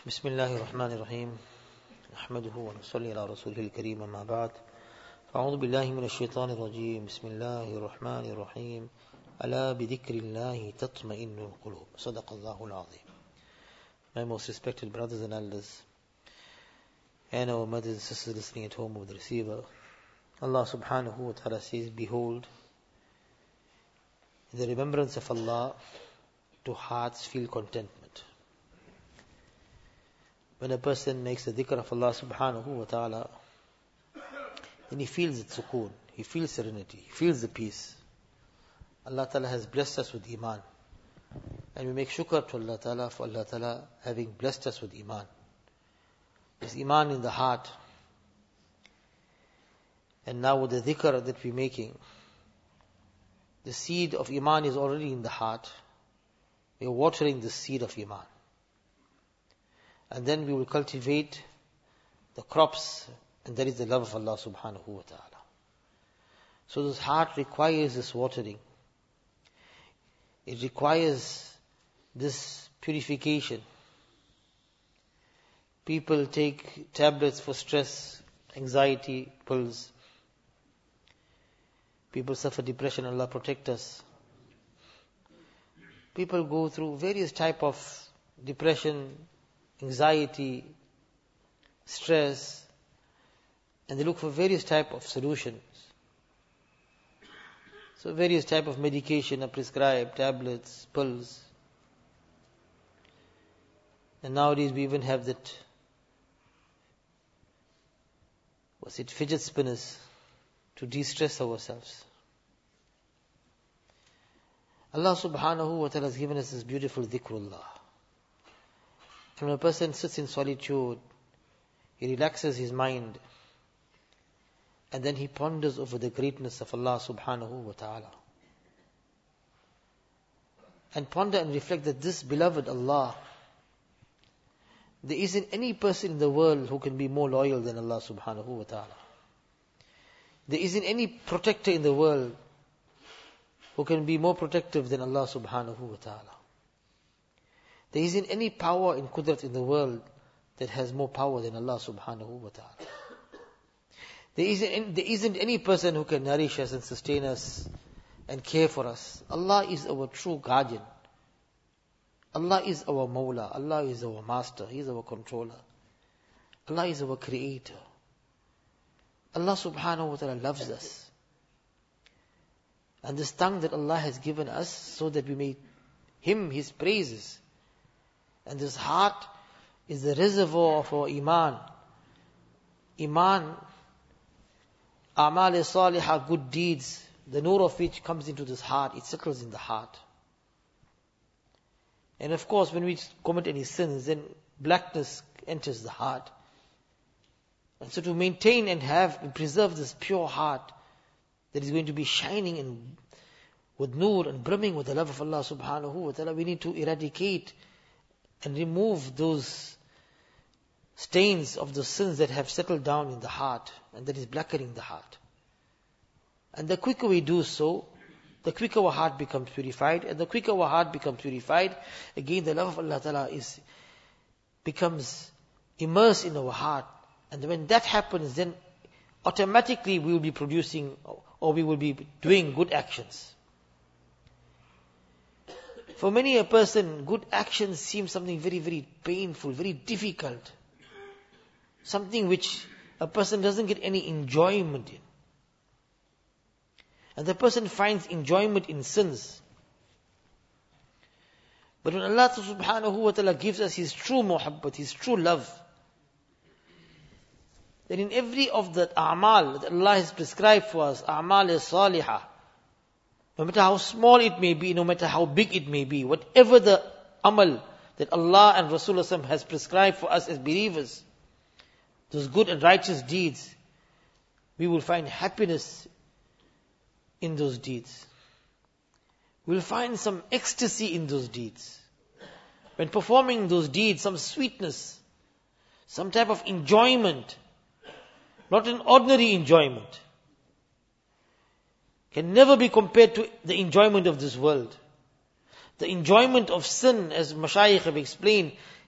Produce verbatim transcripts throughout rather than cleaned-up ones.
بسم الله الرحمن الرحيم نحمده ونصلي على رسوله الكريم أما بعد أعوذ بالله من الشيطان الرجيم بسم الله الرحمن الرحيم ألا بذكر الله تطمئن القلوب صدق الله العظيم. My most respected brothers and elders and our mothers and sisters listening at home with the receiver, Allah subhanahu wa ta'ala says, behold, in the remembrance of Allah do hearts feel contentment. When a person makes the dhikr of Allah subhanahu wa ta'ala, then he feels its sukoon, he feels serenity, he feels the peace. Allah ta'ala has blessed us with iman. And we make shukr to Allah ta'ala for Allah ta'ala having blessed us with iman. There's iman in the heart. And now with the dhikr that we're making, the seed of iman is already in the heart. We're watering the seed of iman. And then we will cultivate the crops, and that is the love of Allah subhanahu wa ta'ala. So this heart requires this watering. It requires this purification. People take tablets for stress, anxiety, pills. People suffer depression, Allah protect us. People go through various type of depression, anxiety, stress, and they look for various type of solutions. So various type of medication are prescribed, tablets, pills. And nowadays we even have that, what's it, fidget spinners to de-stress ourselves. Allah subhanahu wa ta'ala has given us this beautiful dhikrullah. When a person sits in solitude, he relaxes his mind, and then he ponders over the greatness of Allah subhanahu wa ta'ala. And ponder and reflect that this beloved Allah, there isn't any person in the world who can be more loyal than Allah subhanahu wa ta'ala. There isn't any protector in the world who can be more protective than Allah subhanahu wa ta'ala. There isn't any power in Qudrat in the world that has more power than Allah subhanahu wa ta'ala. There isn't, there isn't any person who can nourish us and sustain us and care for us. Allah is our true guardian. Allah is our Mawla. Allah is our master. He is our controller. Allah is our creator. Allah subhanahu wa ta'ala loves us. And this tongue that Allah has given us so that we may hymn His praises. And this heart is the reservoir of our iman. Iman, a'mal salihah, good deeds, the nur of which comes into this heart, it settles in the heart. And of course, when we commit any sins, then blackness enters the heart. And so to maintain and have and preserve this pure heart that is going to be shining in, with nur and brimming with the love of Allah subhanahu wa ta'ala, we need to eradicate and remove those stains of the sins that have settled down in the heart and that is blackening the heart. And the quicker we do so, the quicker our heart becomes purified, and the quicker our heart becomes purified, again the love of Allah Ta'ala is becomes immersed in our heart. And when that happens, then automatically we will be producing or we will be doing good actions. For many a person, good actions seem something very, very painful, very difficult. Something which a person doesn't get any enjoyment in. And the person finds enjoyment in sins. But when Allah subhanahu wa ta'ala gives us His true muhabbat, His true love, then in every of the a'mal that Allah has prescribed for us, a'mal salihah, no matter how small it may be, no matter how big it may be, whatever the amal that Allah and Rasulullah has prescribed for us as believers, those good and righteous deeds, we will find happiness in those deeds. We will find some ecstasy in those deeds. When performing those deeds, some sweetness, some type of enjoyment, not an ordinary enjoyment, can never be compared to the enjoyment of this world. The enjoyment of sin, as Mashayikh have explained,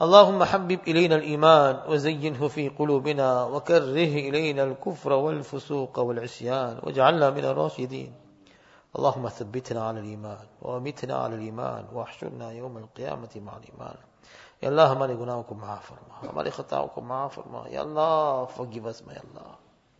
اللهم حبب إلينا الإيمان وزينه في قلوبنا وكره إلينا الكفر والفسوق والعصيان واجعلنا من الراشدين. اللهم ثبتنا على الإيمان وأمتنا على الإيمان واحشرنا يوم القيامة مع الإيمان. Ya Allah, हमारे गुनाहों को माफ फरमा, हमारे खताओं को माफ फरमा. Ya Allah, forgive us, my Allah.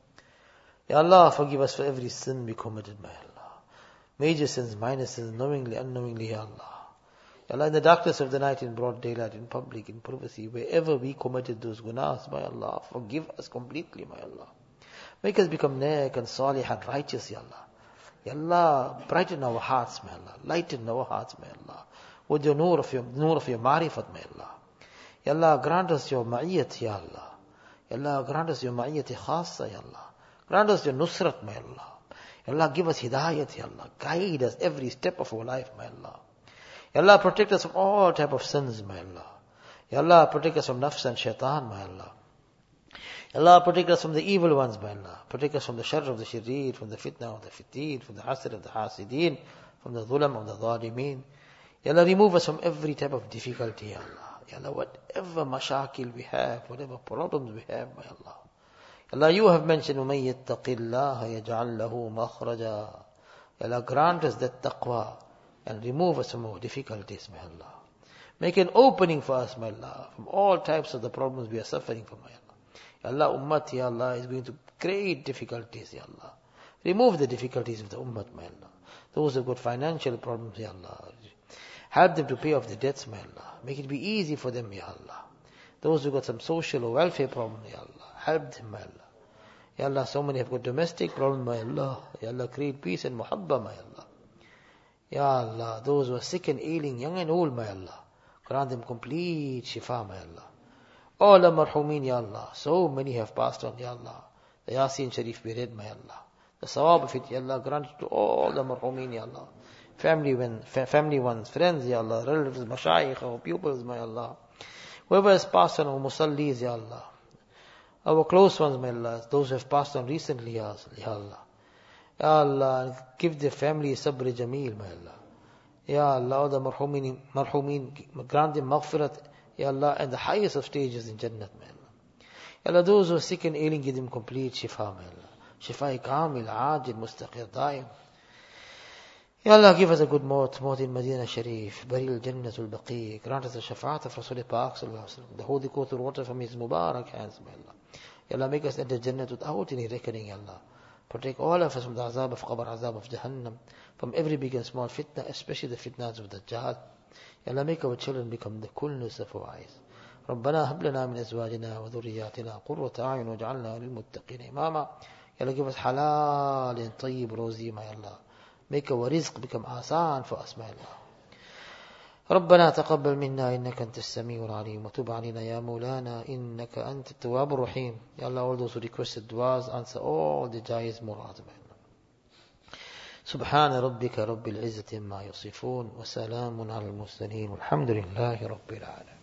Ya Allah, forgive us for every sin we committed, my Allah. Major sins, minor sins, knowingly, unknowingly, Ya Allah. Ya Allah, in the darkness of the night, in broad daylight, in public, in privacy, wherever we committed those gunahs, my Allah, forgive us completely, my Allah. Make us become neck and salih and righteous, Ya Allah. Ya Allah, brighten our hearts, my Allah. Lighten our hearts, my Allah. With your nur of your, nur of your marifat, my Allah. Ya Allah, grant us your ma'iyyat, Ya Allah. Ya Allah, grant us your ma'iyyat khassa, Ya Allah. Grant us your nusrat, my Allah. Ya Allah, give us hidayat, Ya Allah. Guide us every step of our life, my Allah. Ya Allah, protect us from all type of sins, my Allah. Ya Allah, protect us from nafs and shaitan, my Allah. Ya Allah, protect us from the evil ones, my Allah. Protect us from the sharr of the sharir, from the fitna of the fitin, from the hasad of the hasideen, from the dhulam of the zalimeen. Ya Allah, remove us from every type of difficulty, Ya Allah. Ya Allah, whatever mashakil we have, whatever problems we have, my Allah. Ya Allah, you have mentioned, وَمَن يَتَّقِ اللَّهَ يَجْعَلْ لَهُ مَخْرَجًا. Ya Allah, grant us that taqwa and remove us from our difficulties, my Allah. Make an opening for us, my Allah, from all types of the problems we are suffering from, my Allah. Ya Allah, ummat, Ya Allah, is going to great difficulties, Ya Allah. Remove the difficulties of the ummat, my Allah. Those who have got financial problems, Ya Allah. Help them to pay off the debts, my Allah. Make it be easy for them, Ya Allah. Those who got some social or welfare problems, Ya Allah. Help them, my Allah. Ya Allah, so many have got domestic problems, my Allah. Ya Allah, create peace and muhabba, my Allah. Ya Allah, those who are sick and ailing, young and old, my Allah. Grant them complete shifa, my Allah. All the marhumin, Ya Allah. So many have passed on, Ya Allah. The Yasin Sharif be read, my Allah. The sawab of it, Ya Allah, grant it to all the marhumin, Ya Allah. Family, when, fa- family ones, friends, Ya Allah, relatives, mashayikh, our pupils, my Allah. Whoever has passed on, our musallis, Ya Allah. Our close ones, my Allah. Those who have passed on recently, Ya Allah. Ya Allah, give their family sabr jameel, my Allah. Ya Allah, all the marhumin, marhumin, grant them maghfirat, Ya Allah, and the highest of stages in Jannat, my Allah. Ya Allah, those who are sick and ailing, give them complete shifa, my Allah. Shifa kamil, ajil, mustaqir, daim. Ya Allah, give us a good maut, maut in Medina Sharif, Baril Jannatul Baqi, grant us the shafaat of Rasul Pak Sallallahu Alaihi Wasallam, the holy court of water from his Mubarak hands, my Allah. Ya Allah, make us enter Jannat without any reckoning, Ya Allah. Protect all of us from the azab of qabr, azab of Jahannam, from every big and small fitna, especially the fitnas of Dajjal. Ya Allah, make our children become the coolness of our eyes. ربنا هب لنا من أزواجنا وذرياتنا قرة أعين واجعلنا للمتقين إماما. Ya Allah, give us halal and tayyib rozi, my Allah. Make our rizq become asan for us, my Allah. ربنا تقبل منا إنك أنت السميع العليم وتب علينا يا مولانا إنك أنت التواب الرحيم. Ya Allah, all those who requested du'as, answer all the jais murad. سبحان ربك رب العزة ما يصفون وسلام على المرسلين والحمد لله رب العالمين.